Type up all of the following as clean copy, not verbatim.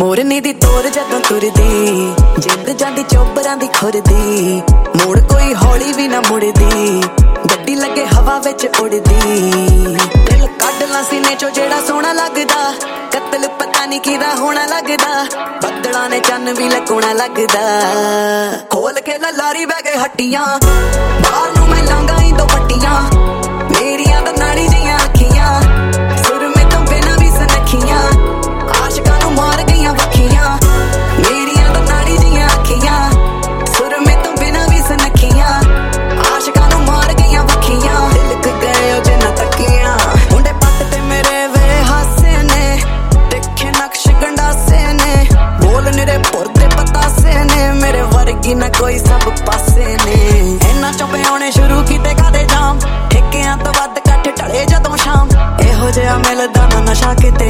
मोरनी दी तोर जदों तुरदी, जिंद जांदी चोबरां दी खुरदी, मोड़ कोई हौली भी ना मुड़दी, गड्डी लगे हवा विच उड़दी। दिल कढ ला सीने चो जेड़ा सोहना लगदा, कत्ल पता नहीं किदा होना लगदा, बदलां ने चन्न भी लकोना लगदा। खोल के लारी बह गए हट्टियां, बाल नूं मैं लांगा ही दो पट्टियां, मेरियां दा नाड़ी जियां अखियां, सुर में तो बिना भी सनखियां, आशिकां नूं मार गईयां वखियां, मेरियां दा नाड़ी जियां अखियां, सुर में तो बिना भी सनखियां, आशिकां नूं मार गईयां वखियां। दिलक गए ओ जिन्ना तकियां, मुंडे पट ते मेरे वे हासे ने, दिखे नक्श गंडासे ने, बोल निरे पुरदे पतासे ने, मेरे वर्गी ना कोई सब पासे ने। इन्ना चुपे होने शुरू कीते कादे जाम, ठेकियां तो वध कट्ठ ढले जदों शाम, एहो जिहा मिलदा ना नशा किते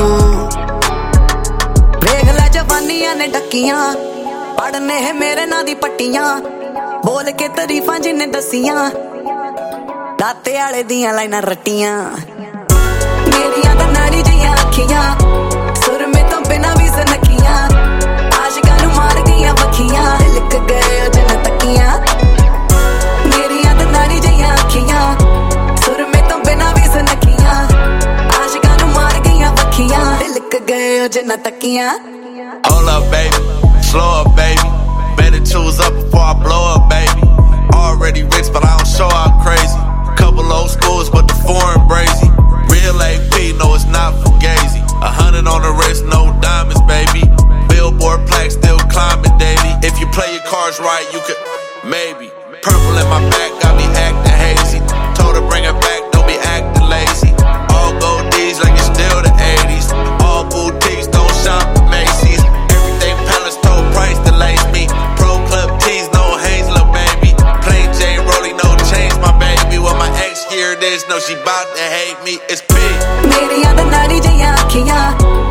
वेख लै जवानियां ने डकियां, पढ़ने है मेरे नां दी पट्टियां, बोल के तरीफां जिन्ने दसियां, दाते आले दियां लाइनां रट्टियां। मेरियां दा नाड़ी जियां अखियां, सुर में तो बिना भी सनखियां, आशिकां नूं मार गईयां वखियां, लिक गए ओ जिन्ना तकियां। मेरियां दा नाड़ी जियां अखियां, सुर में तो बिना भी सनखियां, आशिकां नूं मार गईयां वखियां, लिक गए ओ जिन्ना तकियां। Hold up, baby, slow up, baby, better choose up before I blow up, baby. Already rich, but I don't show out crazy. Couple old schools, but the foreign brazy. Real AP, no, it's not fugazi. 100 on the wrist, no diamonds, baby. Billboard plaque still climbing daily. If you play your cards right, you could maybe. Purple in my back, got me acting hazy. Told her bring it back, don't be acting lazy. All gold D's like it's still the 80s. All boutiques, don't shop at Macy's. Everything Palace told Price to lace me. Pro Club tees, no Hanes, little baby. Plain Jane Rollie, no chains, my baby. When my ex hear this, know she bout to hate me. It's big. मेरियां दा नाड़ी जियां अखियां,